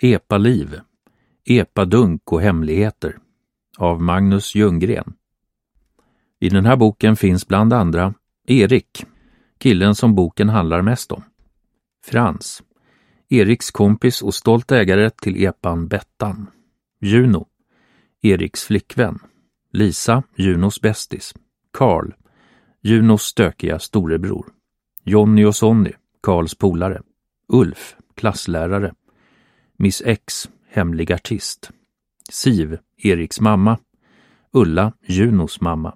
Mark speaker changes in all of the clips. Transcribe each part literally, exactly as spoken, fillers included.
Speaker 1: Epaliv, Epadunk och hemligheter av Magnus Ljunggren. I den här boken finns bland andra Erik, killen som boken handlar mest om. Frans, Eriks kompis och stolt ägare till epan Bettan. Juno, Eriks flickvän. Lisa, Junos bästis. Karl, Junos stökiga storebror. Jonny och Sonny, Karls polare. Ulf, klasslärare. Miss X, hemlig artist. Siv, Eriks mamma. Ulla, Junos mamma.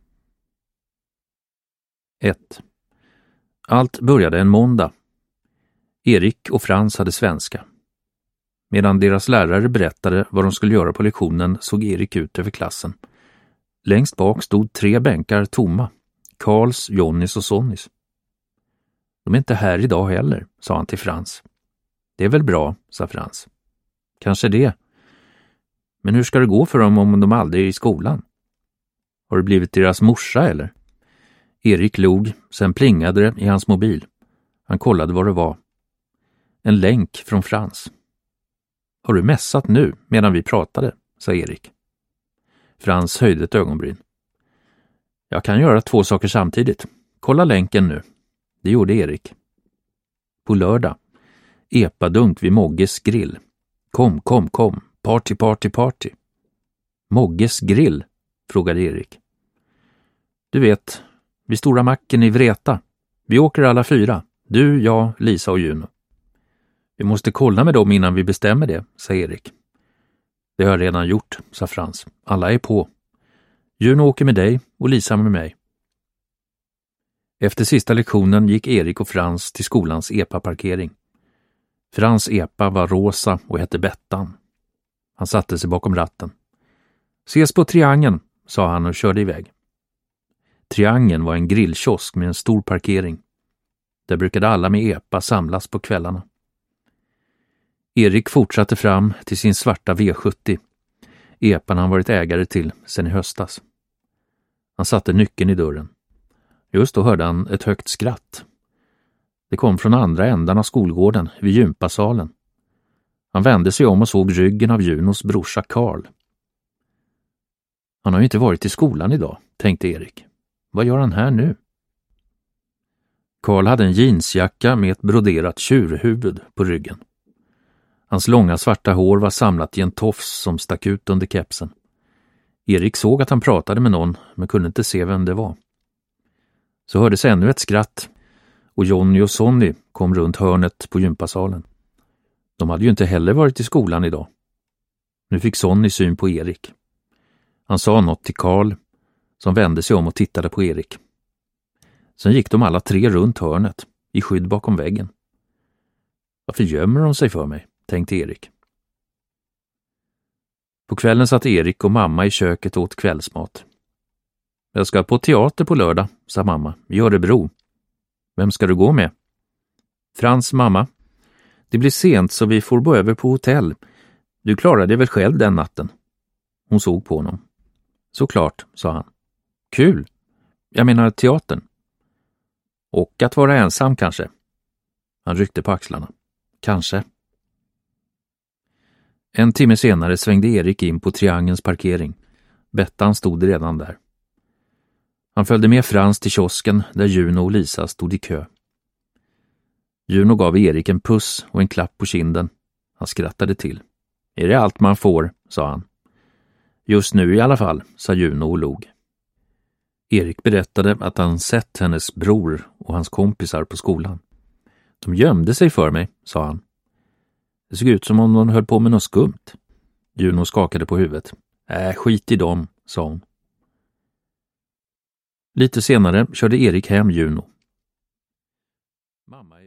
Speaker 1: ett. Allt började en måndag. Erik och Frans hade svenska. Medan deras lärare berättade vad de skulle göra på lektionen såg Erik ut över klassen. Längst bak stod tre bänkar tomma. Karls, Jonnys och Sonnys. De är inte här idag heller, sa han till Frans. Det är väl bra, sa Frans. Kanske det. Men hur ska det gå för dem om de aldrig är i skolan? Har det blivit deras morsa eller? Erik log, sen plingade det i hans mobil. Han kollade vad det var. En länk från Frans. Har du mässat nu medan vi pratade, sa Erik. Frans höjde ett ögonbryn. Jag kan göra två saker samtidigt. Kolla länken nu. Det gjorde Erik. På lördag. Epadunk vid Mogges grill. Kom, kom, kom. Party, party, party. Mogges grill? Frågade Erik. Du vet, vid stora macken i Vreta. Vi åker alla fyra. Du, jag, Lisa och Juno. Vi måste kolla med dem innan vi bestämmer det, sa Erik. Det har jag redan gjort, sa Frans. Alla är på. Juno åker med dig och Lisa med mig. Efter sista lektionen gick Erik och Frans till skolans epa-parkering. Frans epa var rosa och hette Bettan. Han satte sig bakom ratten. Ses på Triangeln, sa han och körde iväg. Triangeln var en grillkiosk med en stor parkering. Där brukade alla med epa samlas på kvällarna. Erik fortsatte fram till sin svarta V sjuttio. Epan han varit ägare till sedan i höstas. Han satte nyckeln i dörren. Just då hörde han ett högt skratt. Det kom från andra ändan av skolgården vid gympasalen. Han vände sig om och såg ryggen av Junos brorsa Karl. Han har ju inte varit i skolan idag, tänkte Erik. Vad gör han här nu? Karl hade en jeansjacka med ett broderat tjurhuvud på ryggen. Hans långa svarta hår var samlat i en tofs som stack ut under kepsen. Erik såg att han pratade med någon men kunde inte se vem det var. Så hördes ännu ett skratt och Jonny och Sonny kom runt hörnet på gympasalen. De hade ju inte heller varit i skolan idag. Nu fick Sonny syn på Erik. Han sa något till Karl som vände sig om och tittade på Erik. Sen gick de alla tre runt hörnet i skydd bakom väggen. Varför gömmer de sig för mig, tänkte Erik. På kvällen satt Erik och mamma i köket och åt kvällsmat. Jag ska på teater på lördag, sa mamma, i Örebro. Vem ska du gå med? Frans mamma. Det blir sent så vi får bo över på hotell. Du klarade det väl själv den natten? Hon såg på honom. Såklart, sa han. Kul. Jag menar teatern. Och att vara ensam kanske. Han ryckte på axlarna. Kanske. En timme senare svängde Erik in på Triangelns parkering. Bettan stod redan där. Han följde med Frans till kiosken där Juno och Lisa stod i kö. Juno gav Erik en puss och en klapp på kinden. Han skrattade till. Är det allt man får, sa han. Just nu i alla fall, sa Juno och log. Erik berättade att han sett hennes bror och hans kompisar på skolan. De gömde sig för mig, sa han. Det såg ut som om de höll på med något skumt. Juno skakade på huvudet. Äh, skit i dem, sa hon. Lite senare körde Erik hem Juno. Mamma